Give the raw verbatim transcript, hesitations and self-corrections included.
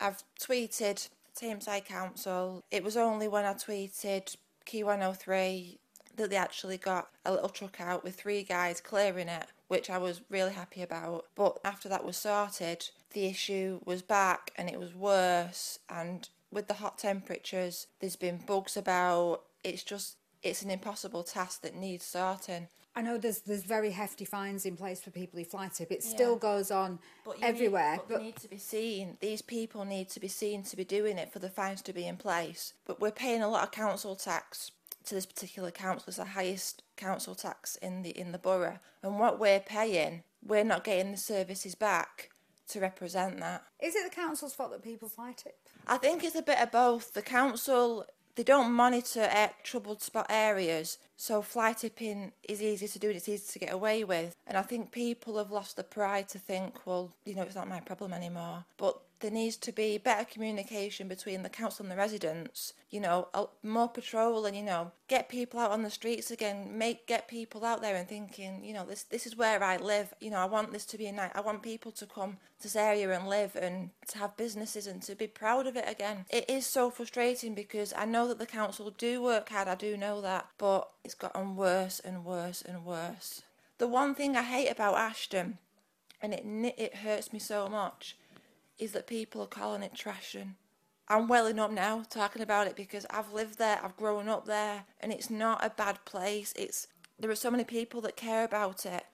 I've tweeted Tameside Council. It was only when I tweeted Key one oh three that they actually got a little truck out with three guys clearing it, which I was really happy about. But after that was sorted, the issue was back and it was worse. And with the hot temperatures, there's been bugs about. It's just, it's an impossible task that needs sorting. I know there's there's very hefty fines in place for people who fly tip. It still Yeah. goes on But you everywhere. Need, but, but they need to be seen. These people need to be seen to be doing it for the fines to be in place. But we're paying a lot of council tax to this particular council. It's the highest council tax in the in the borough. And what we're paying, we're not getting the services back to represent that. Is it the council's fault that people fly tip? I think it's a bit of both. The council, they don't monitor air, troubled spot areas, so fly tipping is easy to do and it's easy to get away with. And I think people have lost the pride to think, well, you know, it's not my problem anymore. But there needs to be better communication between the council and the residents, you know, more patrol and, you know, get people out on the streets again, make get people out there and thinking, you know, this this is where I live, you know, I want this to be a night, I want people to come to this area and live and to have businesses and to be proud of it again. It is so frustrating because I know that the council do work hard, I do know that, but it's gotten worse and worse and worse. The one thing I hate about Ashton, and it it hurts me so much, is that people are calling it trashing. I'm welling up now talking about it because I've lived there, I've grown up there, and it's not a bad place. It's there are so many people that care about it,